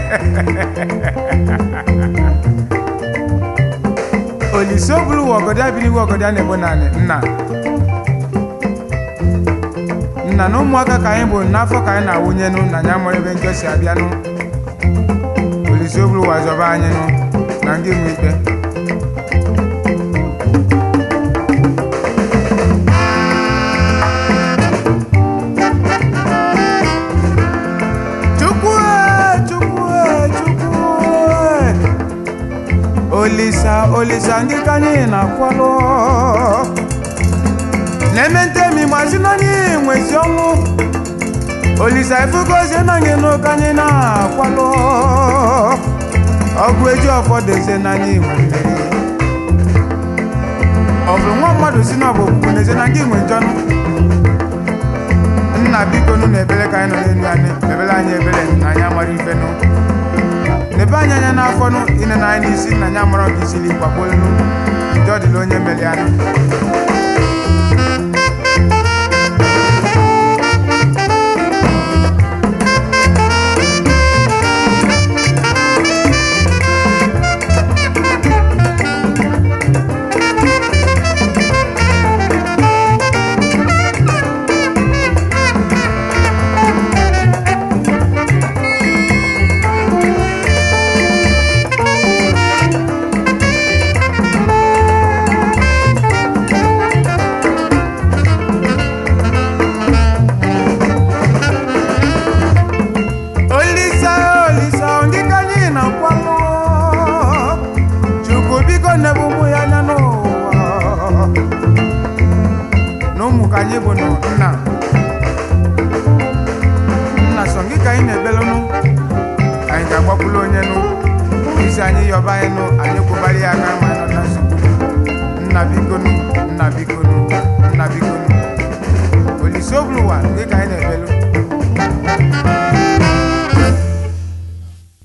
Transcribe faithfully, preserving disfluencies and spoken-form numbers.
Olisobulu wogoda biri wogoda ne bonane nna nna no mwaka ka anyị bụ n'afọ ka anyị na-awụnye nụ na nya mụrụ ebe njọ si abịa nụ Olisobulu wazọba anyị nụ na ndị nwe ikpe Olisa, Olisa, ndi kanye na kwalo Nemente mi mazina ni mwezi omu Olisa ifuko zena ngeno kanye na kwalo Ogweji ofodeze na ni mwezi Ofru mwa mwadu sina bokune zena ngi mwenjonu Nna biko nu nebele kanye no nenu ane Nebele anye ebele na nyamari ifenu Neba nyanya na afọ nụ ine na anyị n'isi na nya mụrụ gị isili gbakpolu nụ ndị ọ dịla onye meli anụ Kanye bono nna nna songi ka ine belonu anyị ga-agbakwulu onye nụ isi anyị yọba anyị nụ anyị kwụbara ya aka ma nọ na nsogbu nna bikonu nna bikonu nna bikonu Olisobulu wa ndị ka anyị na-ebelu